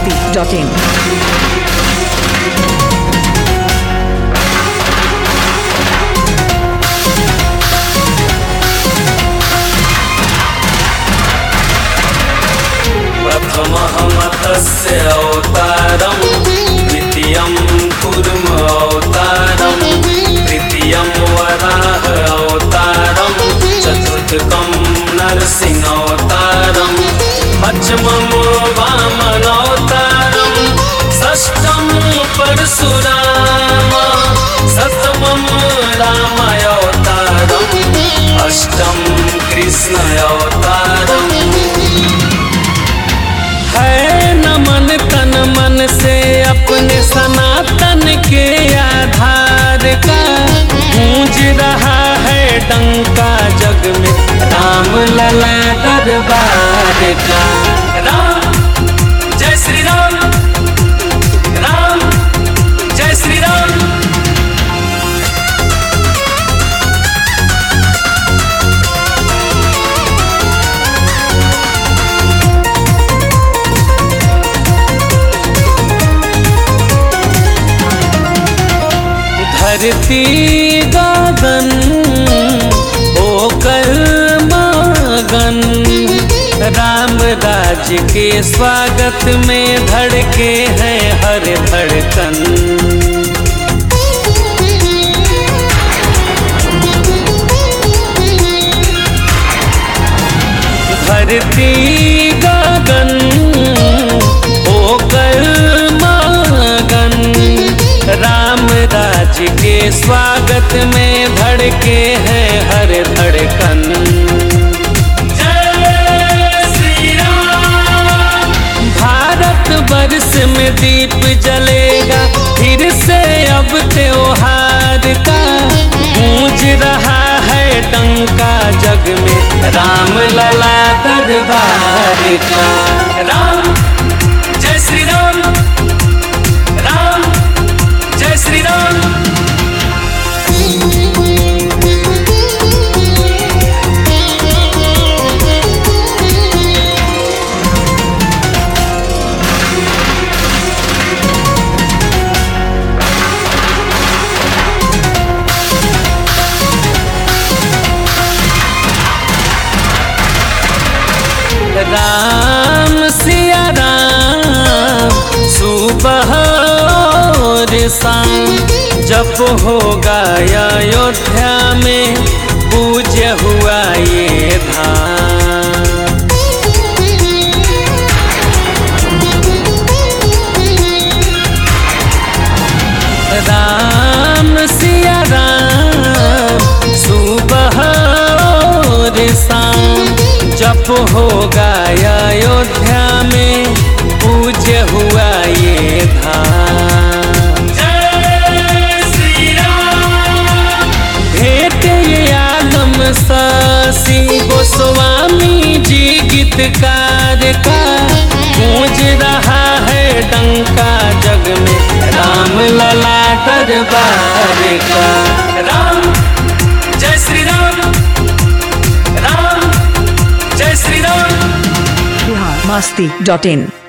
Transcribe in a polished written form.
biharmasti.in प्रथमः मत्स्य अवतारं द्वितीयं कूर्म अवतारं तृतीयं वराह अवतारं चतुर्थकं नरसिंह अवतारं पंचमं वामन अवतारं षष्ठं परशुराम सप्तमं राम अवतारं अष्टम कृष्ण अवतारं है नमन तन मन से अपने सनातन के आधार का गूंज रहा है डंका जग में राम लला दरबार का। राम जय श्री राम, राम जय श्री राम। धरती गगन होकर मगन राम राज के स्वागत में धड़के हैं हर धड़कन। धरती गगन होकर मगन राम राज के स्वागत में धड़के हैं हर धड़कन। जय श्री राम। भारत वर्ष में दीप जलेगा फिर से अब त्योहार का गूंज रहा है डंका जग में राम लला दरबार का। राम जय श्री राम, राम जय श्री राम। राम सिया राम सुबह और शाम जब होगा अयोध्या में पूज्य हुआ ये धाम। राम सिया राम सुबह और शाम जब होगा अयोध्या में पूज्य हुआ ये धाम। जय श्री राम। भेंट ये आलम शशि गोस्वामी जी गीतकार का गूंज रहा है डंका जग में राम लला दरबार का। राम जय श्री राम, राम जय श्री राम। biharmasti.in